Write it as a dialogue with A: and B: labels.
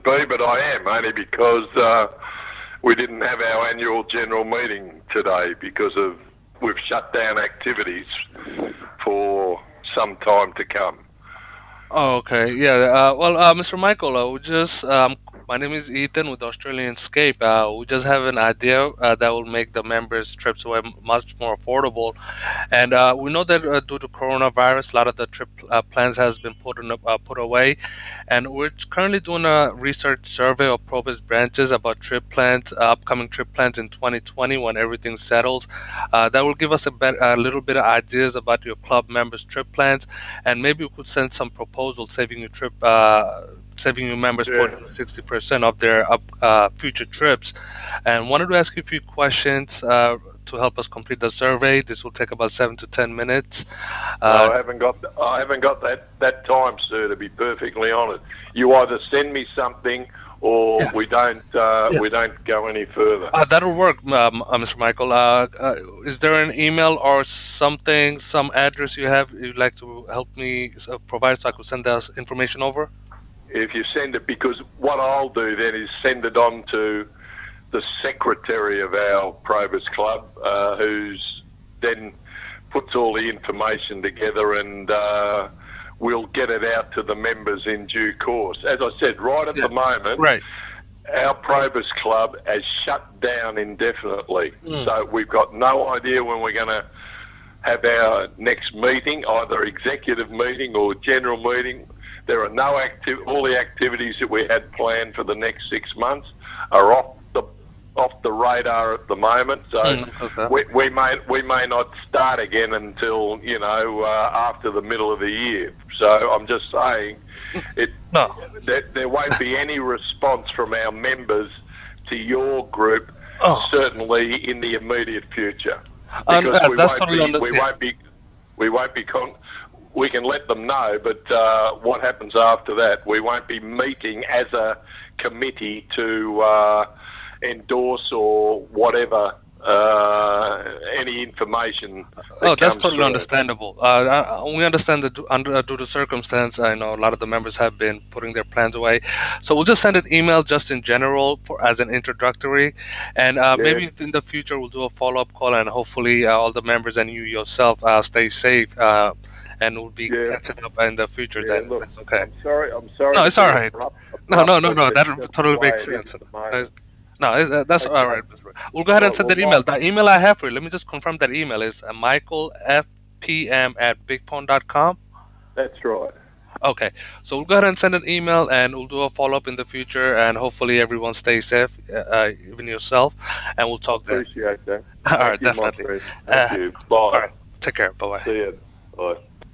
A: be, but I am only because we didn't have our annual general meeting today because of we've shut down activities for some time to come.
B: Oh, okay. Yeah. Mr. Michael, my name is Ethan with Australian Scape. We just have an idea that will make the members' trips away much more affordable. And we know that due to coronavirus, a lot of the trip plans has been put away. And we're currently doing a research survey of Probus branches about trip plans, upcoming trip plans in 2020 when everything settles. That will give us a little bit of ideas about your club members' trip plans, and maybe we could send some proposals saving you members
A: Yeah.
B: 40 to 60% of their future trips. And wanted to ask you a few questions to help us complete the survey. This will take about 7 to 10 minutes. Uh,
A: No, I haven't got that time, sir. To be perfectly honest, you either send me something or
B: yeah,
A: we don't go any further.
B: that'll work, Mr. Michael. Is there an email or something, some address you have you'd like to help me provide so I could send us information over?
A: If you send it, because what I'll do then is send it on to the secretary of our Probus Club, who's then puts all the information together and we'll get it out to the members in due course. As I said, right at
B: Yeah.
A: the moment,
B: Right.
A: our Probus Club has shut down indefinitely.
B: Mm.
A: So we've got no idea when we're going to have our next meeting, either executive meeting or general meeting. There are no all the activities that we had planned for the next 6 months are off the radar at the moment. So
B: Okay.
A: we may not start again until after the middle of the year. So I'm just saying it
B: No.
A: there won't be any response from our members to your group,
B: Oh.
A: certainly in the immediate future, because we
B: That's
A: won't
B: totally
A: be
B: on the.
A: we
B: Yeah.
A: won't be we won't be we can let them know, but what happens after that? We won't be meeting as a committee to endorse or whatever any information
B: Oh,
A: that
B: that's
A: comes
B: totally
A: through.
B: understandable. We understand that due to circumstance, I know a lot of the members have been putting their plans away. So we'll just send an email just in general as an introductory, and
A: Yeah,
B: maybe in the future we'll do a follow-up call, and hopefully all the members and you yourself stay safe, and we'll be
A: yeah,
B: catching up in the future.
A: yeah.
B: Then
A: Look,
B: that's okay.
A: I'm sorry
B: No,
A: to
B: it's all
A: be
B: right.
A: abrupt,
B: No.
A: but
B: That
A: it's just the
B: totally makes
A: way it is
B: sense.
A: at the
B: Uh,
A: moment.
B: No, that's all
A: Okay.
B: right. We'll go ahead
A: All
B: and
A: right.
B: send
A: Well,
B: that email. The email I have for you, let me just confirm that email is michaelfpm@bigpond.com.
A: that's right.
B: Okay, so we'll go ahead and send an email, and we'll do a follow up in the future, and hopefully everyone stays safe, even yourself, and we'll
A: I
B: talk then.
A: appreciate that.
B: All
A: Thank
B: right,
A: you, my
B: definitely.
A: friend. Thank you.
B: All
A: Bye.
B: right, take care. Bye bye.
A: See you. Bye.